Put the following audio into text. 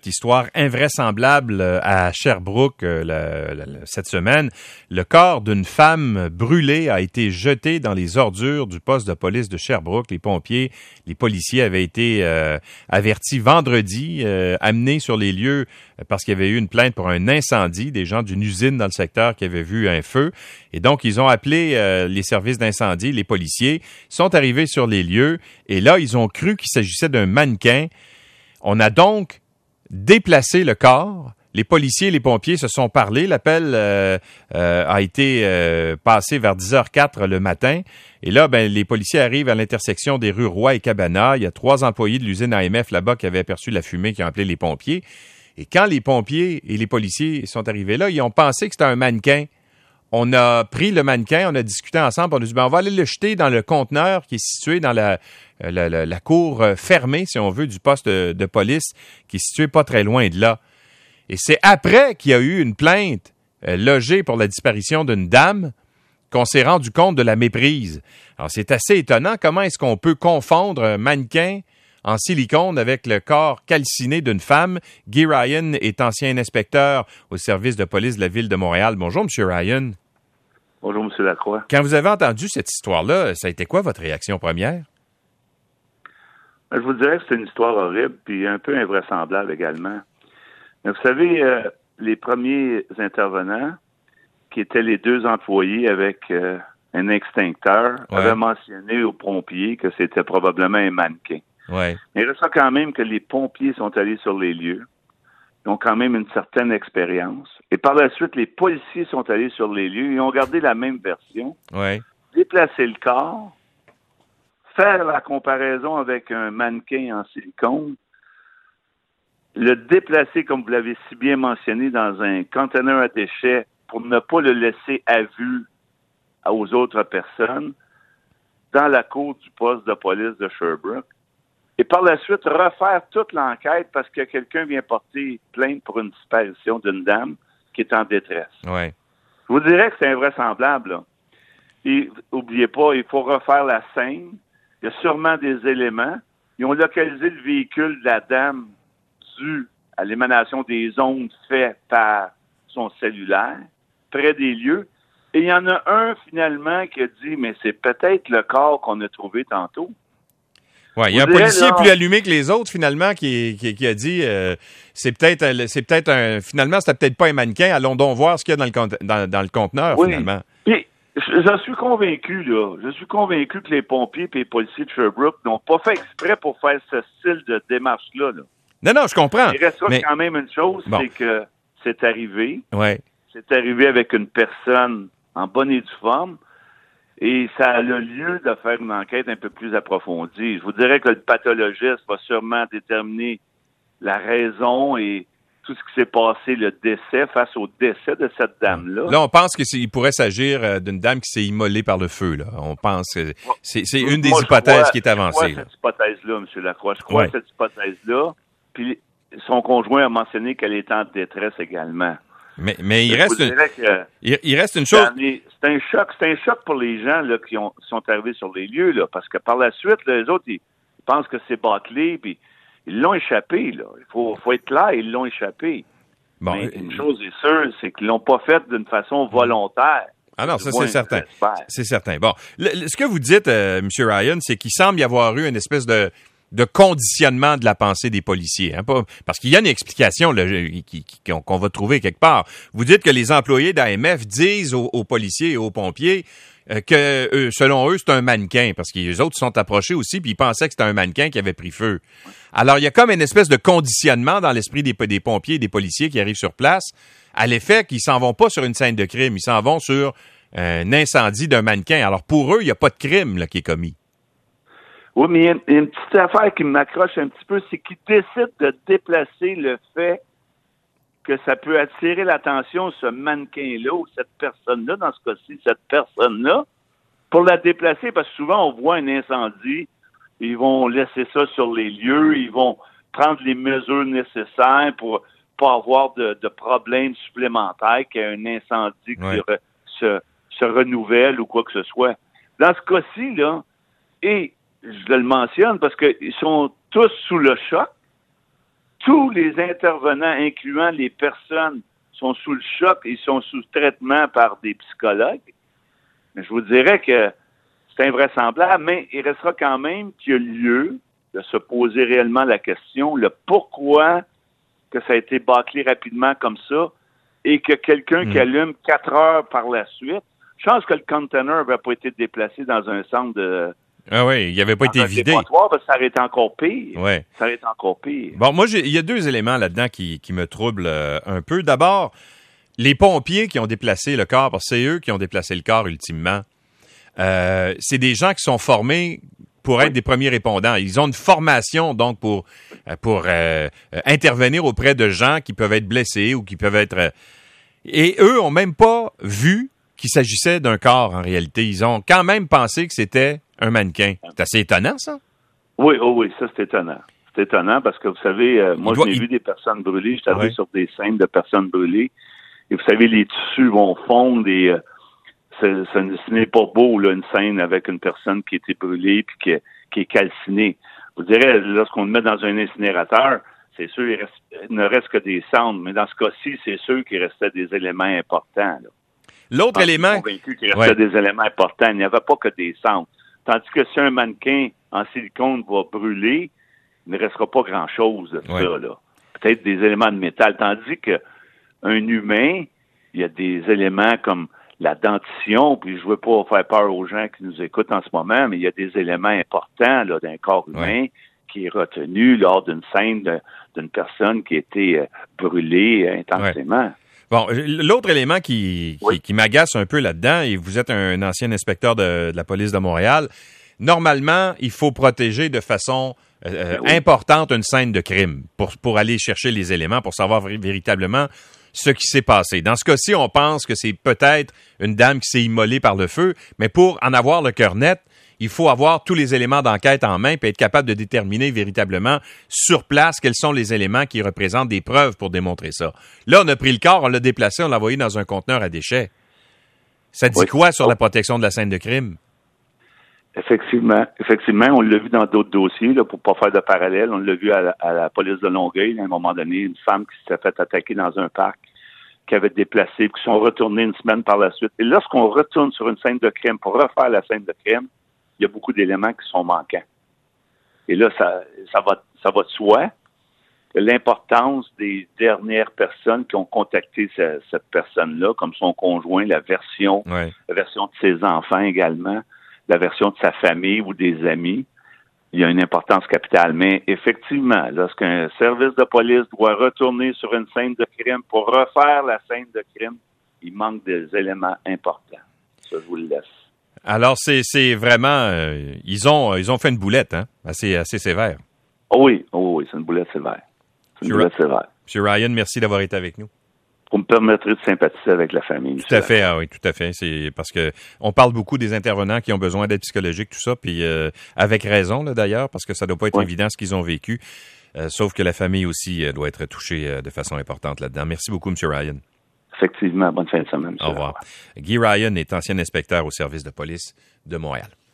histoire invraisemblable à Sherbrooke cette semaine. Le corps d'une femme brûlée a été jeté dans les ordures du poste de police de Sherbrooke. Les policiers avaient été avertis vendredi, amenés sur les lieux parce qu'il y avait eu une plainte pour un incendie, des gens d'une usine dans le secteur qui avaient vu un feu. Et donc, ils ont appelé les services d'incendie, les policiers, sont arrivés sur les lieux et là, ils ont cru qu'il s'agissait d'un mannequin. On a donc déplacé le corps. Les policiers et les pompiers se sont parlé. L'appel a été passé vers 10h04 le matin. Et là, les policiers arrivent à l'intersection des rues Roy et Cabana. Il y a 3 employés de l'usine AMF là-bas qui avaient aperçu la fumée, qui ont appelé les pompiers. Et quand les pompiers et les policiers sont arrivés là, ils ont pensé que c'était un mannequin. On a pris le mannequin, on a discuté ensemble, on a dit on va aller le jeter dans le conteneur qui est situé dans la cour fermée, si on veut, du poste de police, qui est situé pas très loin de là. Et c'est après qu'il y a eu une plainte logée pour la disparition d'une dame qu'on s'est rendu compte de la méprise. Alors, c'est assez étonnant. Comment est-ce qu'on peut confondre un mannequin en silicone avec le corps calciné d'une femme? Guy Ryan est ancien inspecteur au service de police de la Ville de Montréal. Bonjour, M. Ryan. Bonjour, M. Lacroix. Quand vous avez entendu cette histoire-là, ça a été quoi votre réaction première? Je vous dirais que c'est une histoire horrible puis un peu invraisemblable également. Mais vous savez, les premiers intervenants, qui étaient les 2 employés avec un extincteur, avaient mentionné aux pompiers que c'était probablement un mannequin. Ouais. Mais il reste quand même que les pompiers sont allés sur les lieux. Ils ont quand même une certaine expérience. Et par la suite, les policiers sont allés sur les lieux. Ils ont gardé la même version. Ouais. Déplacer le corps, faire la comparaison avec un mannequin en silicone, le déplacer, comme vous l'avez si bien mentionné, dans un conteneur à déchets pour ne pas le laisser à vue aux autres personnes, dans la cour du poste de police de Sherbrooke. Et par la suite, refaire toute l'enquête parce que quelqu'un vient porter plainte pour une disparition d'une dame qui est en détresse. Ouais. Je vous dirais que c'est invraisemblable, là. Et n'oubliez pas, il faut refaire la scène. Il y a sûrement des éléments. Ils ont localisé le véhicule de la dame dû à l'émanation des ondes faites par son cellulaire, près des lieux. Et il y en a un, finalement, qui a dit, mais c'est peut-être le corps qu'on a trouvé tantôt. Ouais, il y a un policier plus allumé que les autres, finalement, qui a dit finalement, c'était peut-être pas un mannequin, allons donc voir ce qu'il y a dans le conteneur, finalement. Puis, je suis convaincu, là. Je suis convaincu que les pompiers et les policiers de Sherbrooke n'ont pas fait exprès pour faire ce style de démarche-là, là. Non, je comprends. Il reste quand même une chose, c'est que c'est arrivé. Ouais. C'est arrivé avec une personne en bonne et due forme. Et ça a le lieu de faire une enquête un peu plus approfondie. Je vous dirais que le pathologiste va sûrement déterminer la raison et tout ce qui s'est passé, le décès, face au décès de cette dame-là. Là, on pense qu'il pourrait s'agir d'une dame qui s'est immolée par le feu, là. On pense que c'est une des hypothèses qui est avancée. Je crois cette hypothèse-là, M. Lacroix. Je crois cette hypothèse-là. Puis son conjoint a mentionné qu'elle était en détresse également. Mais il reste une chose. C'est un choc pour les gens là qui sont arrivés sur les lieux là, parce que par la suite, là, les autres ils pensent que c'est bâclé, puis ils l'ont échappé là. Il faut être clair, ils l'ont échappé. Bon, mais une chose est sûre, c'est qu'ils l'ont pas fait d'une façon volontaire. Ah non, ça c'est certain. C'est certain. Bon, ce que vous dites, M. Ryan, c'est qu'il semble y avoir eu une espèce de conditionnement de la pensée des policiers. Hein, parce qu'il y a une explication là, qu'on va trouver quelque part. Vous dites que les employés d'AMF disent aux policiers et aux pompiers que selon eux, c'est un mannequin, parce que les autres se sont approchés aussi, puis ils pensaient que c'était un mannequin qui avait pris feu. Alors, il y a comme une espèce de conditionnement dans l'esprit des pompiers et des policiers qui arrivent sur place, à l'effet qu'ils s'en vont pas sur une scène de crime, ils s'en vont sur un incendie d'un mannequin. Alors, pour eux, il n'y a pas de crime là, qui est commis. Oui, mais il y a une petite affaire qui m'accroche un petit peu, c'est qu'ils décident de déplacer le fait que ça peut attirer l'attention, ce mannequin-là, ou cette personne-là, dans ce cas-ci, cette personne-là, pour la déplacer, parce que souvent, on voit un incendie, ils vont laisser ça sur les lieux, ils vont prendre les mesures nécessaires pour pas avoir de problèmes supplémentaires, qu'il y ait un incendie qui se renouvelle ou quoi que ce soit. Dans ce cas-ci, là, et je le mentionne parce qu'ils sont tous sous le choc. tous les intervenants, incluant les personnes, sont sous le choc, ils sont sous traitement par des psychologues. Mais je vous dirais que c'est invraisemblable, mais il restera quand même qu'il y a lieu de se poser réellement la question, le pourquoi que ça a été bâclé rapidement comme ça et que quelqu'un qui allume 4 heures par la suite, je pense que le container n'avait pas été déplacé dans un centre de... Ah oui, il n'avait pas été vidé. Parce que ça aurait été encore pire. Ouais. Ça aurait été encore pire. Bon, moi, il y a 2 éléments là-dedans qui me troublent un peu. D'abord, les pompiers qui ont déplacé le corps, parce que c'est eux qui ont déplacé le corps ultimement. C'est des gens qui sont formés pour être des premiers répondants. Ils ont une formation donc pour intervenir auprès de gens qui peuvent être blessés ou qui peuvent être... et eux ont même pas vu qu'il s'agissait d'un corps en réalité. Ils ont quand même pensé que c'était un mannequin. C'est assez étonnant, ça? Oui, ça c'est étonnant. C'est étonnant parce que vous savez, moi j'ai vu des personnes brûlées. Je suis allé sur des scènes de personnes brûlées. Et vous savez, les tissus vont fondre et... ce n'est pas beau, là, une scène avec une personne qui a été brûlée puis qui est calcinée. Vous direz, lorsqu'on le met dans un incinérateur, c'est sûr, il ne reste que des cendres, mais dans ce cas-ci, c'est sûr qu'il restait des éléments importants. Là. L'autre élément... Je suis convaincu qu'il restait des éléments importants. Il n'y avait pas que des cendres. Tandis que si un mannequin en silicone va brûler, il ne restera pas grand-chose de ça. Là. Peut-être des éléments de métal. Tandis qu'un humain, il y a des éléments comme la dentition, puis je veux pas faire peur aux gens qui nous écoutent en ce moment, mais il y a des éléments importants là, d'un corps humain qui est retenu lors d'une scène d'une personne qui a été brûlée intensément. Ouais. Bon, l'autre élément qui m'agace un peu là-dedans, et vous êtes un ancien inspecteur de la police de Montréal, normalement, il faut protéger de façon importante une scène de crime pour aller chercher les éléments, pour savoir véritablement ce qui s'est passé. Dans ce cas-ci, on pense que c'est peut-être une dame qui s'est immolée par le feu, mais pour en avoir le cœur net, il faut avoir tous les éléments d'enquête en main et être capable de déterminer véritablement sur place quels sont les éléments qui représentent des preuves pour démontrer ça. Là, on a pris le corps, on l'a déplacé, on l'a envoyé dans un conteneur à déchets. Ça dit quoi sur la protection de la scène de crime? Effectivement, on l'a vu dans d'autres dossiers, là, pour pas faire de parallèle. On l'a vu à la police de Longueuil, à un moment donné, une femme qui s'est fait attaquer dans un parc, qui avait déplacé, puis qui sont retournés une semaine par la suite. Et lorsqu'on retourne sur une scène de crime pour refaire la scène de crime, il y a beaucoup d'éléments qui sont manquants. Et là, ça va de soi. L'importance des dernières personnes qui ont contacté cette personne-là, comme son conjoint, la version de ses enfants également, la version de sa famille ou des amis, il y a une importance capitale. Mais effectivement, lorsqu'un service de police doit retourner sur une scène de crime pour refaire la scène de crime, il manque des éléments importants. Ça, je vous le laisse. Alors, c'est vraiment... ils ont fait une boulette, hein? Assez sévère. Oui, c'est une boulette sévère. M. Ryan, merci d'avoir été avec nous. Vous me permettrez de sympathiser avec la famille. Tout à fait, oui, tout à fait. C'est parce que on parle beaucoup des intervenants qui ont besoin d'aide psychologique, tout ça, puis avec raison, là, d'ailleurs, parce que ça doit pas être évident ce qu'ils ont vécu. Sauf que la famille aussi doit être touchée de façon importante là-dedans. Merci beaucoup, M. Ryan. Effectivement, bonne fin de semaine. Au revoir. Guy Ryan est ancien inspecteur au service de police de Montréal.